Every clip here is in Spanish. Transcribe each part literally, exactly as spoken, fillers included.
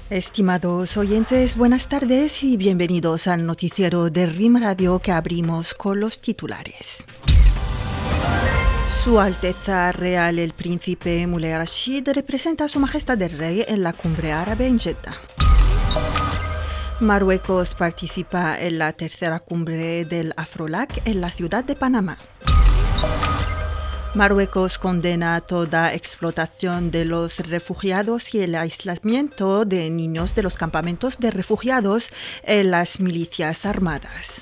Estimados oyentes, buenas tardes y bienvenidos al noticiero de R I M Radio que abrimos con los titulares. Su Alteza Real el Príncipe Moulay Rashid representa a Su Majestad el Rey en la cumbre árabe en Jeddah. Marruecos participa en la tercera cumbre del Afrolac en la ciudad de Panamá. Marruecos condena toda explotación de los refugiados y el aislamiento de niños de los campamentos de refugiados en las milicias armadas.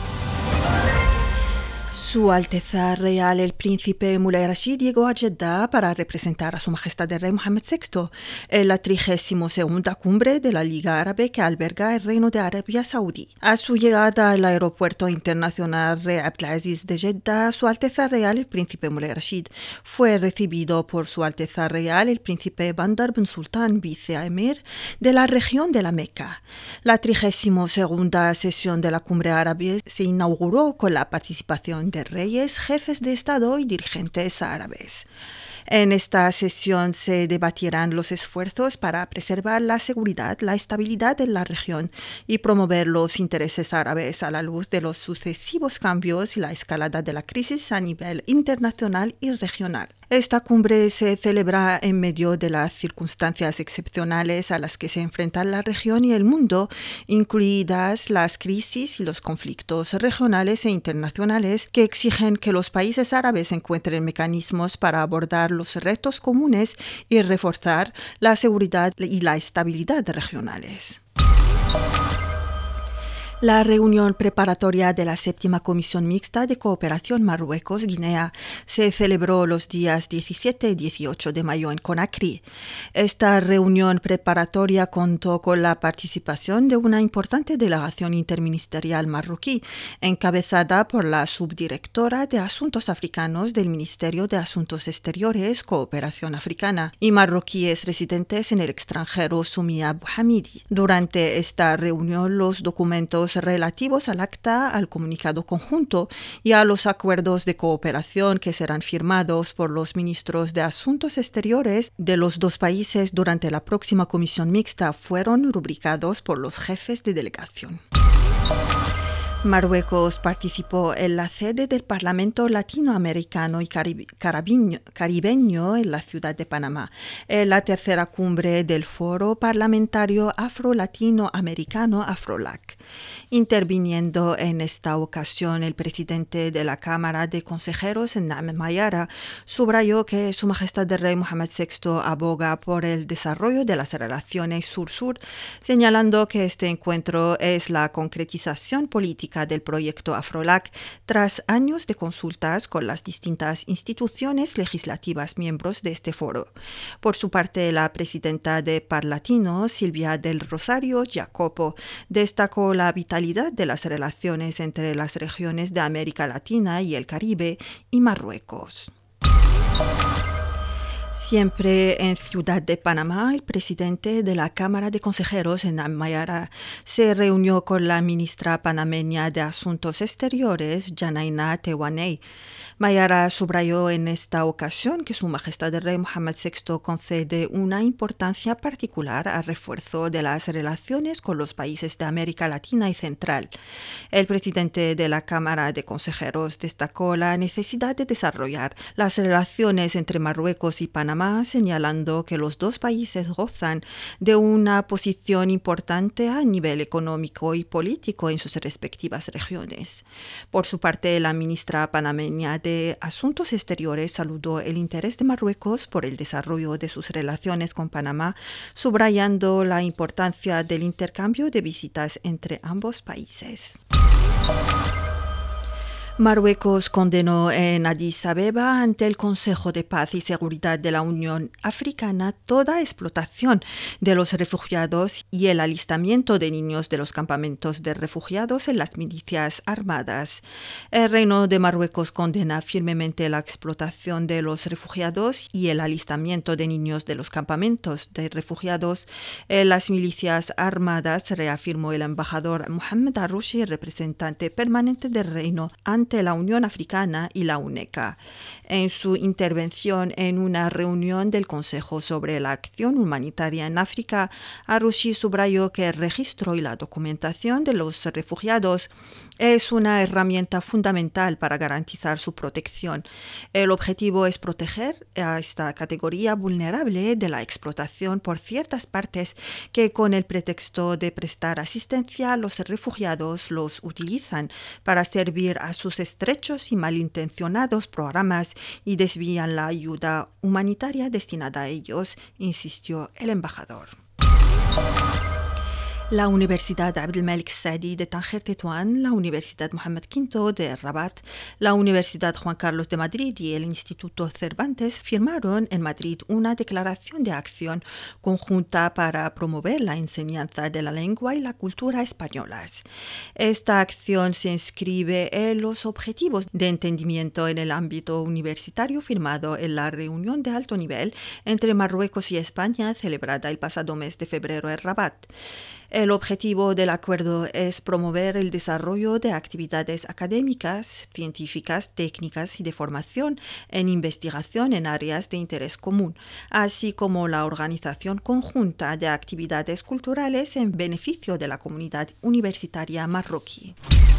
Su Alteza Real el Príncipe Moulay Rashid llegó a Jeddah para representar a Su Majestad el Rey Mohammed sexto en la trigésima segunda cumbre de la Liga Árabe que alberga el Reino de Arabia Saudí. A su llegada al Aeropuerto Internacional Rey Abdelaziz de Jeddah, Su Alteza Real el Príncipe Moulay Rashid fue recibido por Su Alteza Real el Príncipe Bandar bin Sultan, viceemir de la región de la Meca. La trigésima segunda sesión de la cumbre árabe se inauguró con la participación de reyes, jefes de Estado y dirigentes árabes. En esta sesión se debatirán los esfuerzos para preservar la seguridad, la estabilidad en la región y promover los intereses árabes a la luz de los sucesivos cambios y la escalada de la crisis a nivel internacional y regional. Esta cumbre se celebra en medio de las circunstancias excepcionales a las que se enfrentan la región y el mundo, incluidas las crisis y los conflictos regionales e internacionales que exigen que los países árabes encuentren mecanismos para abordar los retos comunes y reforzar la seguridad y la estabilidad regionales. La reunión preparatoria de la séptima Comisión Mixta de Cooperación Marruecos-Guinea se celebró los días diecisiete y dieciocho de mayo en Conakry. Esta reunión preparatoria contó con la participación de una importante delegación interministerial marroquí, encabezada por la subdirectora de Asuntos Africanos del Ministerio de Asuntos Exteriores, Cooperación Africana, y marroquíes residentes en el extranjero, Sumia Bouhamidi. Durante esta reunión, los documentos relativos al acta, al comunicado conjunto y a los acuerdos de cooperación que serán firmados por los ministros de Asuntos Exteriores de los dos países durante la próxima comisión mixta fueron rubricados por los jefes de delegación. Marruecos participó en la sede del Parlamento Latinoamericano y Carib- Carabiño- Caribeño en la ciudad de Panamá, en la tercera cumbre del Foro Parlamentario Afro-Latinoamericano Afrolac. Interviniendo en esta ocasión, el presidente de la Cámara de Consejeros, Naam Mayara, subrayó que Su Majestad el Rey Mohammed sexto aboga por el desarrollo de las relaciones sur-sur, señalando que este encuentro es la concretización política del proyecto Afrolac tras años de consultas con las distintas instituciones legislativas miembros de este foro. Por su parte, la presidenta de Parlatino, Silvia del Rosario Jacopo, destacó la vitalidad de las relaciones entre las regiones de América Latina y el Caribe y Marruecos. Siempre en Ciudad de Panamá, el presidente de la Cámara de Consejeros, Naam Mayara, se reunió con la ministra panameña de Asuntos Exteriores, Janaina Tehuaney. Mayara subrayó en esta ocasión que Su Majestad el Rey Mohammed sexto concede una importancia particular al refuerzo de las relaciones con los países de América Latina y Central. El presidente de la Cámara de Consejeros destacó la necesidad de desarrollar las relaciones entre Marruecos y Panamá, señalando que los dos países gozan de una posición importante a nivel económico y político en sus respectivas regiones. Por su parte, la ministra panameña de Asuntos Exteriores saludó el interés de Marruecos por el desarrollo de sus relaciones con Panamá, subrayando la importancia del intercambio de visitas entre ambos países. Marruecos condenó en Addis Abeba ante el Consejo de Paz y Seguridad de la Unión Africana toda explotación de los refugiados y el alistamiento de niños de los campamentos de refugiados en las milicias armadas. El Reino de Marruecos condena firmemente la explotación de los refugiados y el alistamiento de niños de los campamentos de refugiados en las milicias armadas, reafirmó el embajador Mohamed Arrouchi, representante permanente del Reino ante ante la Unión Africana y la UNECA. En su intervención en una reunión del Consejo sobre la Acción Humanitaria en África, Arruchi subrayó que el registro y la documentación de los refugiados es una herramienta fundamental para garantizar su protección. El objetivo es proteger a esta categoría vulnerable de la explotación por ciertas partes que, con el pretexto de prestar asistencia a los refugiados, los utilizan para servir a sus estrechos y malintencionados programas y desvían la ayuda humanitaria destinada a ellos, insistió el embajador. La Universidad Abdelmalek Saadi de Tánger Tetuán, la Universidad Mohammed quinto de Rabat, la Universidad Juan Carlos de Madrid y el Instituto Cervantes firmaron en Madrid una declaración de acción conjunta para promover la enseñanza de la lengua y la cultura españolas. Esta acción se inscribe en los objetivos de entendimiento en el ámbito universitario firmado en la reunión de alto nivel entre Marruecos y España celebrada el pasado mes de febrero en Rabat. El objetivo del acuerdo es promover el desarrollo de actividades académicas, científicas, técnicas y de formación en investigación en áreas de interés común, así como la organización conjunta de actividades culturales en beneficio de la comunidad universitaria marroquí.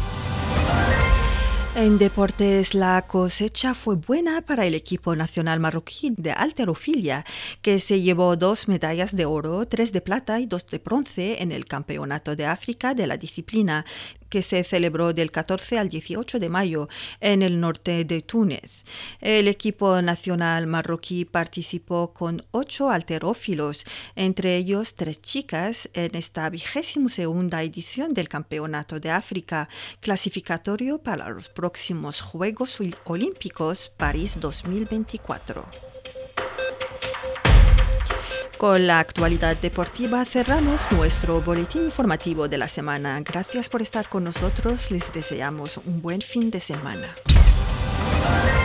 En deportes, la cosecha fue buena para el equipo nacional marroquí de halterofilia, que se llevó dos medallas de oro, tres de plata y dos de bronce en el Campeonato de África de la disciplina, que se celebró del catorce al dieciocho de mayo en el norte de Túnez. El equipo nacional marroquí participó con ocho halterófilos, entre ellos tres chicas, en esta vigésima segunda edición del Campeonato de África, clasificatorio para los próximos Juegos Olímpicos París dos mil veinticuatro. Con la actualidad deportiva cerramos nuestro boletín informativo de la semana. Gracias por estar con nosotros. Les deseamos un buen fin de semana.